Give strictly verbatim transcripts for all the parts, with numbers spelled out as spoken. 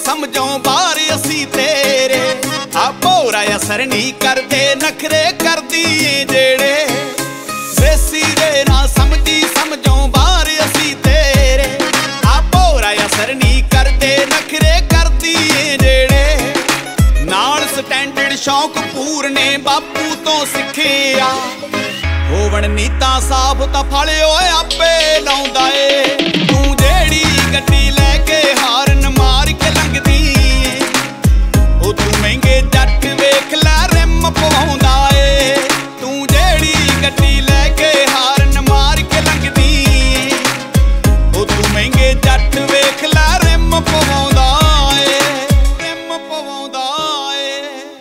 समझों बार असी तेरे आ भोरा असर नहीं करते नखरे कर दिए जेड़े देसी दे ना समझी समझों बार असी तेरे आ भोरा असर नहीं करते नखरे कर दिए जेड़े नाल स्टैंडर्ड शौक पूरने बापू तो सिखे आ होवन नीता साफ तां फल ओए आपे लाउंदा ए तू जेड़ी गड्डी लैके हारन मार के लंघदी ओ तू महंगे जट वेख लै रिम पवाउंदा ए तू जेड़ी गड्डी लैके हारन मार के लंघदी ओ तू महंगे जट वेख लै रिम पवाउंदा ए रिम पवाउंदा ए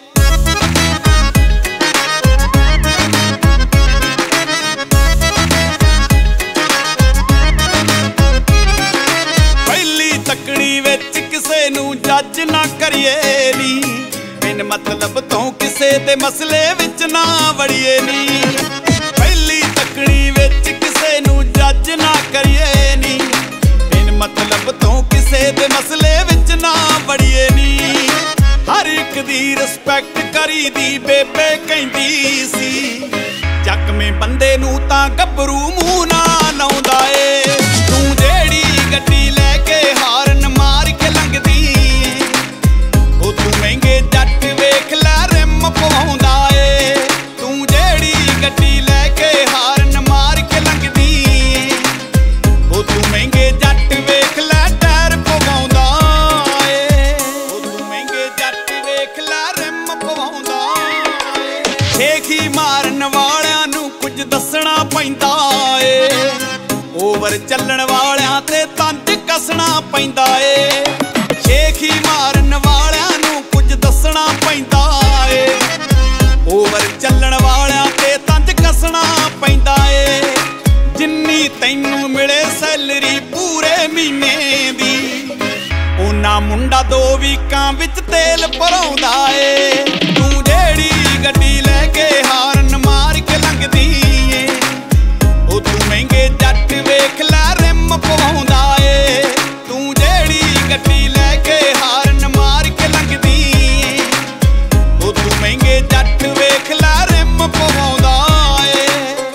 तकड़ी विच किसे नू जज ना करिए नी बिन मतलब तो किसे दे मसले विच ना वड़िए नी पहली तकड़ी विच किसे नू जज ना करिए नी बिन मतलब तो किसे दे मसले विच ना वड़िए नी हर एक दी रिस्पैक्ट करी दी बेबे कहंदी सी जख्मे बंदे नू तां गभरू मूंह ना लाउंदा ए तू जेड़ी गड्डी लैके हारन मार के लंघदी ओ तू महंगे जट वेख लै रिम पवाउंदा ए तू जेड़ी गड्डी लैके हारन मार के लंघदी ओ तू महंगे जट वेख लै टायर पवाउंदा ए ओ तू महंगे जट वेख लै रिम पवाउंदा ए छेखी मारन वालियां नू कुछ दसना पैंदा ए ओवर चलण वालियां ते तंज कसना पैंदा ए छेखी मारन वालियां नू कुछ दसना पैंदा ए ओवर चलण वालियां ते तंज कसना पैंदा ए जिन्नी तैनू मिले सैलरी पूरे महीने दी उन्ना मुंडा दो वीकां विच तेल भराउंदा ए तू जेड़ी गड्डी लैके हारन मार के लंघदी ए ओ तू महंगे जट वेख लै रिम पवाउंदा ए तू जेड़ी गड्डी लैके हारन मार के लंघदी ओ तू महंगे जट वेख लै रिम पवाउंदा ए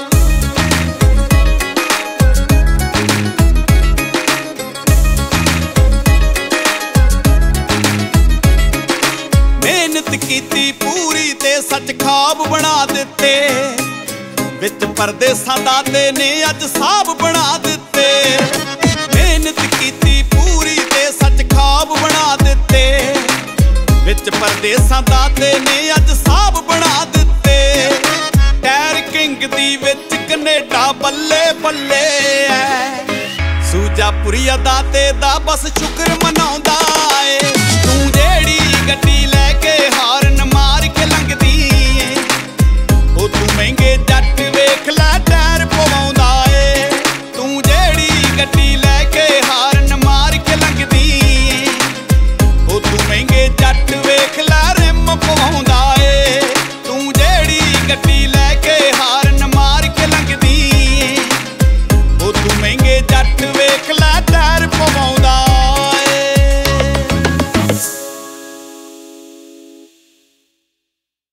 मेहनत कीती पूरी ते सच ख्वाब बना दिते विच परदेसां दादे ने अज साहब बना दिते मेहनत कीती पूरी ते सच ख्वाब बना दिते विच परदेसां दादे ने अज साहब बना दिते टायर किंग दी विच कनेडा बल्ले बल्ले ऐ सूजा पुरिया दाते दा बस शुक्र मनाउंदा ए